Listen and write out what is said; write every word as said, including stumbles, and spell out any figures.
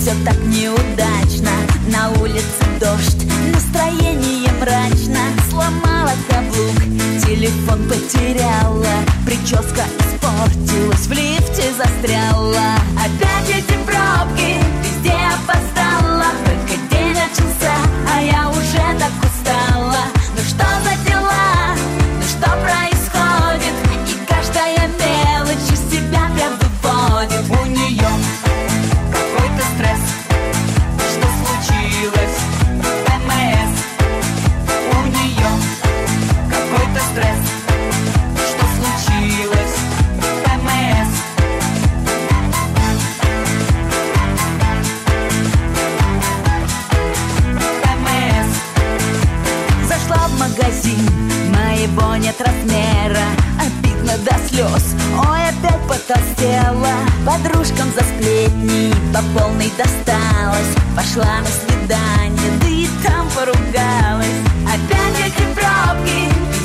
все так неудачно. На улице дождь, настроение мрачно. Сломала каблук, телефон потеряла, прическа испортилась, в лифте застряла. Опять эти пробки, везде опоздала. Только день начался, а я уже так устала. Ну что за дела, ну что происходит? И каждая мелочь из себя прям выводит. У нее какой-то стресс. Что случилось? ПМС. У нее какой-то стресс. Что случилось? ПМС. ПМС. Зашла в магазин, моего нет размера. Обидно до слез, ой, опять потолстела. Подружкам за сплетни по полной досталось. Пошла на свидание, да и там поругалась. Опять эти пробки,